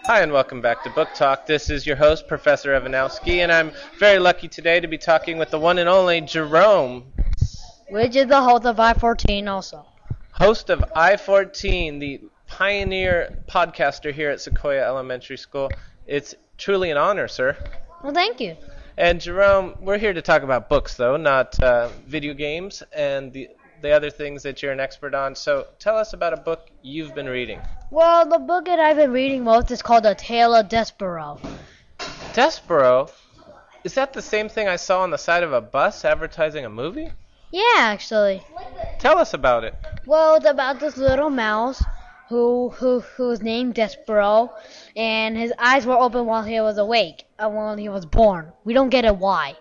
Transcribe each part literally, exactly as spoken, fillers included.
Hi, and welcome back to Book Talk. This is your host, Professor Evanowski, and I'm very lucky today to be talking with the one and only Jerome, Which is the host of I fourteen also. host of I fourteen, the pioneer podcaster here at Sequoia Elementary School. It's truly an honor, sir. Well, thank you. And Jerome, we're here to talk about books, though, not uh, video games and the the other things that you're an expert on. So tell us about a book you've been reading. Well, the book that I've been reading most is called A Tale of Despero. Despero? Is that the same thing I saw on the side of a bus advertising a movie? Yeah, actually. Tell us about it. Well, it's about this little mouse who who who was named Despero, and his eyes were open while he was awake, uh, while he was born. We don't get it why.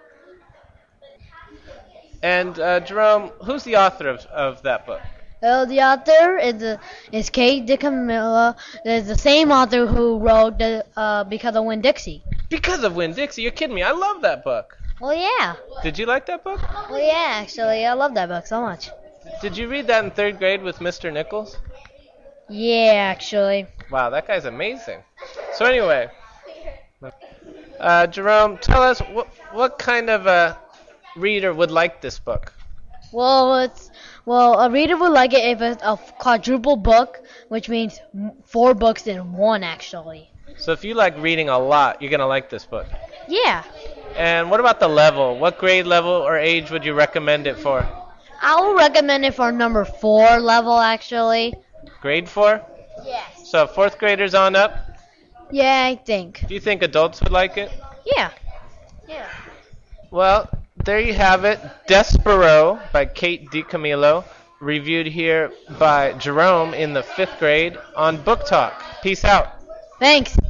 And uh, Jerome, who's the author of, of that book? Well, the author is uh, is Kate DiCamillo. It's the same author who wrote the uh, Because of Winn-Dixie. Because of Winn-Dixie. You're kidding me. I love that book. Well, yeah. Did you like that book? Well, yeah, actually, I love that book so much. Did you read that in third grade with Mister Nichols? Yeah, actually. Wow, that guy's amazing. So anyway, uh, Jerome, tell us what what kind of a reader would like this book? Well, it's well, a reader would like it if it's a quadruple book, which means m- four books in one, actually. So if you like reading a lot, you're gonna like this book. Yeah, And what about the level? What grade level or age would you recommend it for? I would recommend it for number four level, actually. Grade four? Yes. So fourth graders on up? Yeah, I think. Do you think adults would like it? Yeah. Yeah. Well, there you have it. Despero by Kate DiCamillo, reviewed here by Jerome in the fifth grade on Book Talk. Peace out. Thanks.